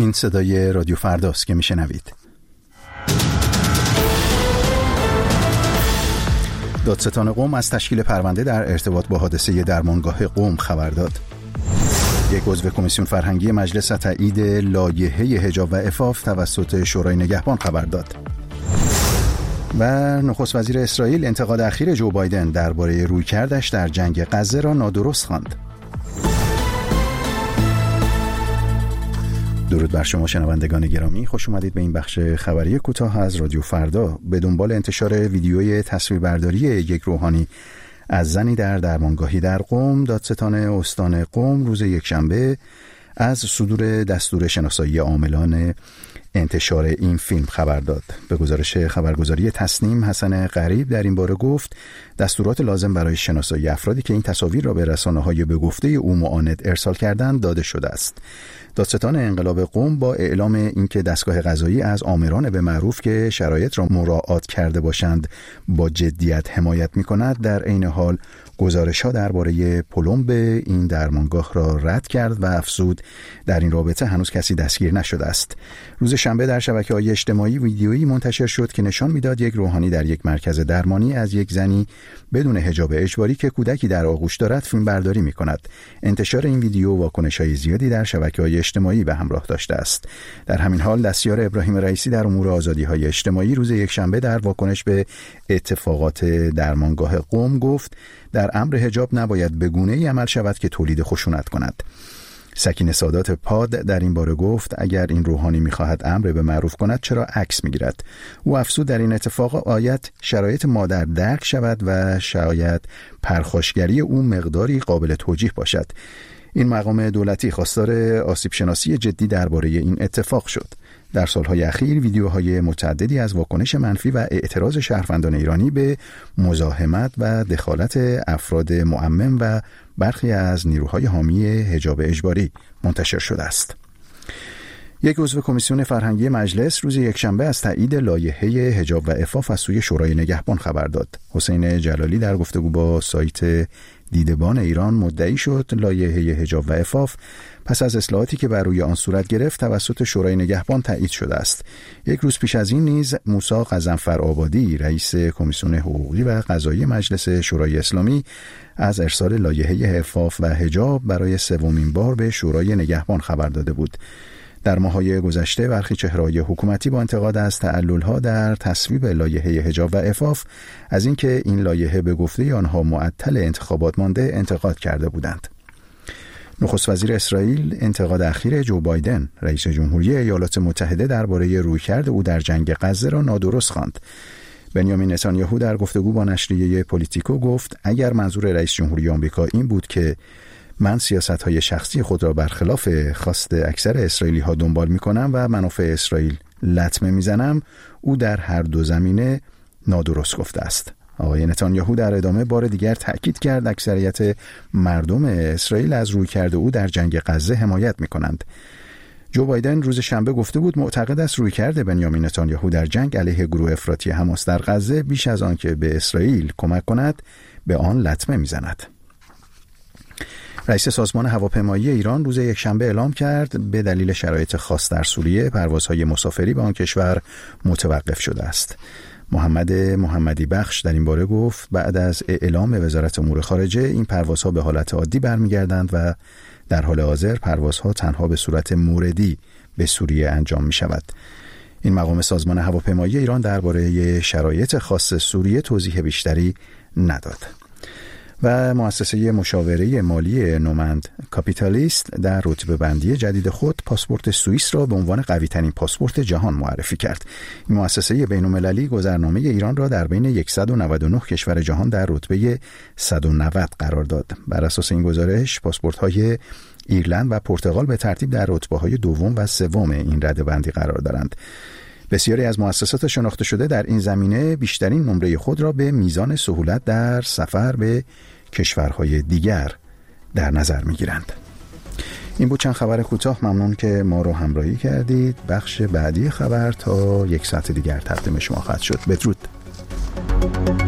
این صدای رادیو فرداست که میشنوید. دادستان قم از تشکیل پرونده در ارتباط با حادثه درمانگاه قم خبر داد. یک عضو کمیسیون فرهنگی مجلس تایید لایحه حجاب و عفاف توسط شورای نگهبان خبر داد. و نخست وزیر اسرائیل انتقاد اخیر جو بایدن درباره رویکردش در جنگ غزه را نادرست خواند. درود بر شما شنوندگان گرامی، خوش اومدید به این بخش خبری کوتاه از رادیو فردا. به دنبال انتشار ویدیوی تصویربرداری یک روحانی از زنی در درمانگاهی در قم، دادستان استان قم روز یکشنبه از صدور دستور شناسایی عاملان انتشار این فیلم خبر داد. به گزارش خبرگزاری تسنیم، حسن غریب در این باره گفت دستورات لازم برای شناسایی افرادی که این تصاویر را به رسانه‌های به گفته او معاند ارسال کردند داده شده است. دادستان انقلاب قم با اعلام اینکه دستگاه قضایی از آمران به معروف که شرایط را مراعات کرده باشند با جدیت حمایت می‌کند، در عین حال گزارش‌ها درباره پلمب این درمانگاه را رد کرد و افزود در این رابطه هنوز کسی دستگیر نشده است. روز شنبه در شبکه‌های اجتماعی ویدیویی منتشر شد که نشان می‌داد یک روحانی در یک مرکز درمانی از یک زنی بدون حجاب اجباری که کودکی در آغوش دارد فیلم برداری می‌کند. انتشار این ویدیو واکنش‌های زیادی در شبکه‌های اجتماعی به همراه داشته است. در همین حال دستیار ابراهیم رئیسی در امور آزادی‌های اجتماعی روز یکشنبه در واکنش به اتفاقات درمانگاه قم گفت در امر حجاب نباید به گونه‌ای عمل شود که تولید خشونت کند. سکینه سادات پاد در این باره گفت اگر این روحانی می‌خواهد امر به معروف کند چرا عکس می‌گیرد؟ او افزود در این اتفاق آید شرایط مادر درک شود و شاید پرخاشگری او مقداری قابل توجیه باشد. این مقام دولتی خواستار آسیب شناسی جدی درباره این اتفاق شد. در سالهای اخیر ویدیوهای متعددی از واکنش منفی و اعتراض شهروندان ایرانی به مزاحمت و دخالت افراد معمم و برخی از نیروهای حامی حجاب اجباری منتشر شده است. یک عضو کمیسیون فرهنگی مجلس روز یکشنبه از تایید لایحه حجاب و عفاف از سوی شورای نگهبان خبر داد. حسین جلالی در گفتگو با سایت دیدبان ایران مدعی شد لایحه حجاب و عفاف پس از اصلاحاتی که بر روی آن صورت گرفت توسط شورای نگهبان تایید شده است. یک روز پیش از این نیز موسی غضنفرآبادی رئیس کمیسیون حقوقی و قضایی مجلس شورای اسلامی از ارسال لایحه عفاف و حجاب برای سومین بار به شورای نگهبان خبر داده بود. در ماه‌های گذشته برخی چهره‌های حکومتی با انتقاد از تعلل‌ها در تصویب لایحه حجاب و عفاف از اینکه این لایحه به گفته آنها معطل انتخابات مانده انتقاد کرده بودند. نخست وزیر اسرائیل انتقاد اخیر جو بایدن رئیس جمهوری ایالات متحده درباره رویکرد او در جنگ غزه را نادرست خواند. بنیامین نتانیاهو در گفتگو با نشریه پولیتیکو گفت اگر منظور رئیس جمهوری آمریکا این بود که من سیاست‌های شخصی خود را برخلاف خواست اکثر اسرائیلی‌ها دنبال می‌کنم و منافع اسرائیل لطمه می‌زنم، او در هر دو زمینه نادرست گفته است. آقای نتانیاهو در ادامه بار دیگر تأکید کرد اکثریت مردم اسرائیل از رویکرد او در جنگ غزه حمایت می‌کنند. جو بایدن روز شنبه گفته بود معتقد است رویکرد بنیامین نتانیاهو در جنگ علیه گروه افراطی حماس در غزه بیش از آن که به اسرائیل کمک کند به آن لطمه می‌زند. رئیس سازمان هواپیمایی ایران روز یکشنبه اعلام کرد به دلیل شرایط خاص در سوریه پروازهای مسافری به آن کشور متوقف شده است. محمد محمدی بخش در این باره گفت بعد از اعلام وزارت امور خارجه این پروازها به حالت عادی برمیگردند و در حال حاضر پروازها تنها به صورت موردی به سوریه انجام می شود. این مقام سازمان هواپیمایی ایران درباره شرایط خاص سوریه توضیح بیشتری نداد. و مؤسسه مشاوره مالی نومند کاپیتالیست در رتبه بندی جدید خود پاسپورت سوئیس را به عنوان قوی ترین پاسپورت جهان معرفی کرد. این مؤسسه بین‌المللی گذرنامه ایران را در بین 199 کشور جهان در رتبه 190 قرار داد. بر اساس این گزارش پاسپورت‌های ایرلند و پرتغال به ترتیب در رتبه‌های دوم و سوم این رده‌بندی قرار دارند. بسیاری از مؤسسات شناخته شده در این زمینه بیشترین نمره خود را به میزان سهولت در سفر به کشورهای دیگر در نظر می‌گیرند. این بود چند خبر کوتاه. ممنون که ما رو همراهی کردید. بخش بعدی خبر تا یک ساعت دیگر تقدیم شما خواهد شد. بدرود.